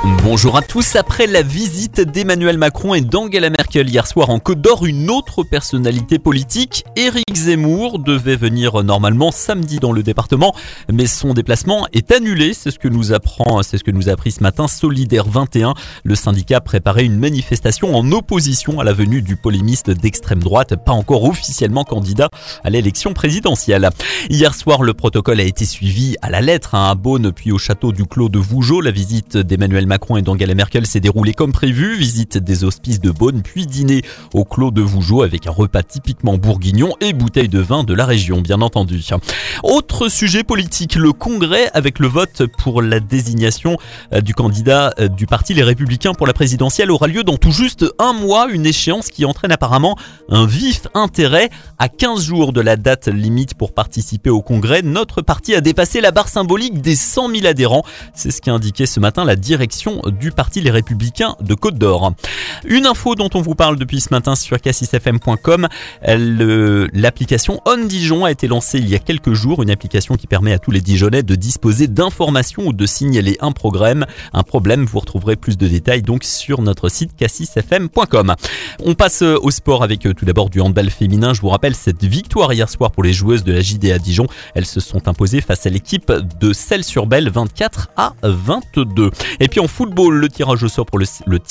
Bonjour à tous. Après la visite d'Emmanuel Macron et d'Angela Merkel hier soir en Côte d'Or, une autre personnalité politique, Éric Zemmour, devait venir normalement samedi dans le département, mais son déplacement est annulé. C'est ce que nous a appris ce matin Solidaire 21. Le syndicat préparait une manifestation en opposition à la venue du polémiste d'extrême droite, pas encore officiellement candidat à l'élection présidentielle. Hier soir, le protocole a été suivi à la lettre à Beaune puis au château du Clos de Vougeot. La visite d'Emmanuel Macron et d'Angela Merkel s'est déroulée comme prévu. Visite des hospices de Beaune puis dîner au Clos de Vougeot avec un repas typiquement bourguignon et bouteille de vin de la région, bien entendu. Autre sujet politique, le Congrès avec le vote pour la désignation du candidat du parti Les Républicains pour la présidentielle aura lieu dans tout juste un mois, une échéance qui entraîne apparemment un vif intérêt. À 15 jours de la date limite pour participer au Congrès, notre parti a dépassé la barre symbolique des 100 000 adhérents. C'est ce qu'a indiqué ce matin la direction du parti Les Républicains de Côte d'Or. Une info dont on vous parle depuis ce matin sur cassisfm.com, l'application On Dijon a été lancée il y a quelques jours, une application qui permet à tous les Dijonnais de disposer d'informations ou de signaler un problème. Vous retrouverez plus de détails donc sur notre site cassisfm.com. On passe au sport avec tout d'abord du handball féminin. Je vous rappelle cette victoire hier soir pour les joueuses de la JDA Dijon. Elles se sont imposées face à l'équipe de Celles-sur-Belle 24-22. Et puis en football, le tirage au sort pour le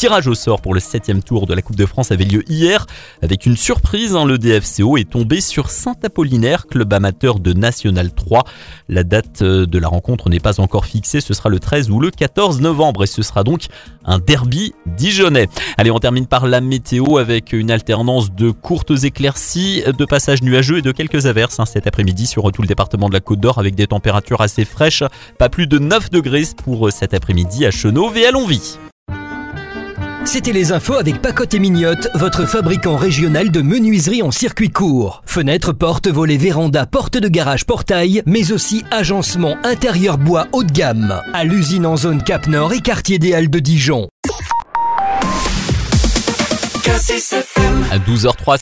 7e tour de la Coupe de France avait lieu hier avec une surprise. Le DFCO est tombé sur Saint-Apollinaire, club amateur de National 3. La date de la rencontre n'est pas encore fixée. Ce sera le 13 ou le 14 novembre et ce sera donc un derby dijonnais. Allez, on termine par la météo avec une alternance de courtes éclaircies, de passages nuageux et de quelques averses cet après-midi sur tout le département de la Côte d'Or avec des températures assez fraîches. Pas plus de 9 degrés pour cet après-midi à Chenauve et à Longwy. C'était les infos avec Pacotte et Mignotte, votre fabricant régional de menuiserie en circuit court. Fenêtres, portes, volets, vérandas, portes de garage, portail, mais aussi agencement intérieur bois haut de gamme. À l'usine en zone Cap Nord et quartier des Halles de Dijon. À 12h03.